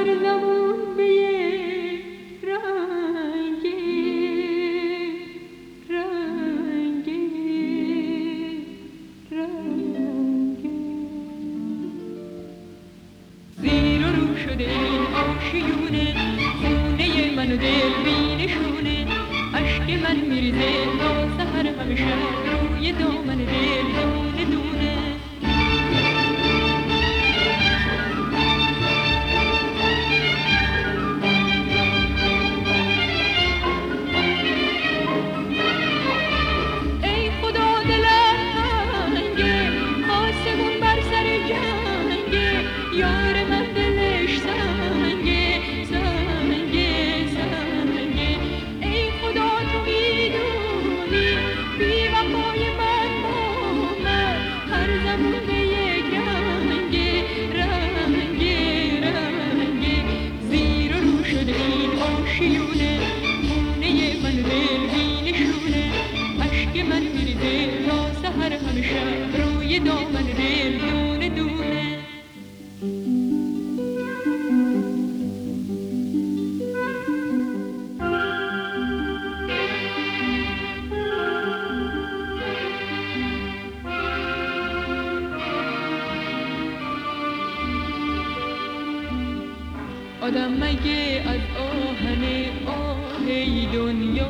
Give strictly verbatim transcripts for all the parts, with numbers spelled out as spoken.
آدم مگه از آهن آهی دنیا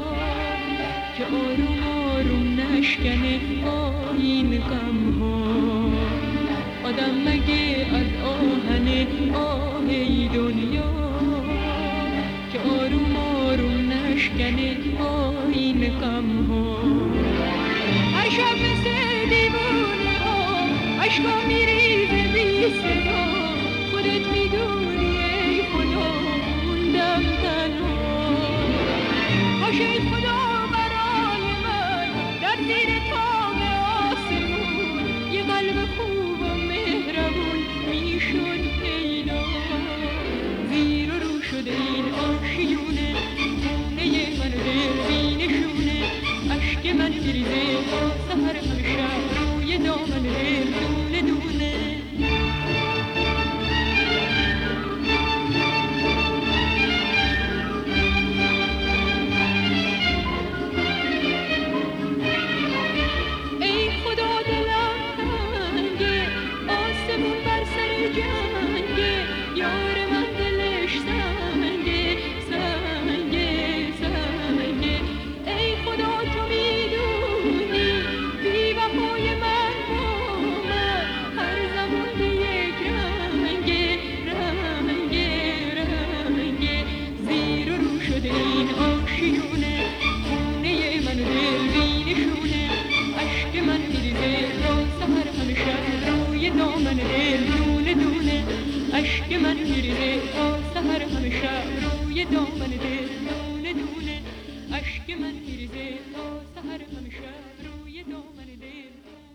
که آروم آروم نشکنه آین غم ها. آدم مگه از آهن آهی دنیا که آروم آروم نشکنه آین غم ها. هر شب مثل دیوونه ها عشقا میریزه بی صدا، خودت میدونی ای خدا موندم تنها. کاش ای خدا برای من در زیر تاب آسمون یه قلب خوب و مهربون میشد پیدا. زیر و رو شده این آشیونه، خونه من و دل نشونه، اشک من میریزه تا سحر همیشه روی دامن دل دونه دونه. اشک من میریزه تا سحر همیشه روی دامن دل دونه دونه. اشک من میریزه تا سحر همیشه روی دامن دل.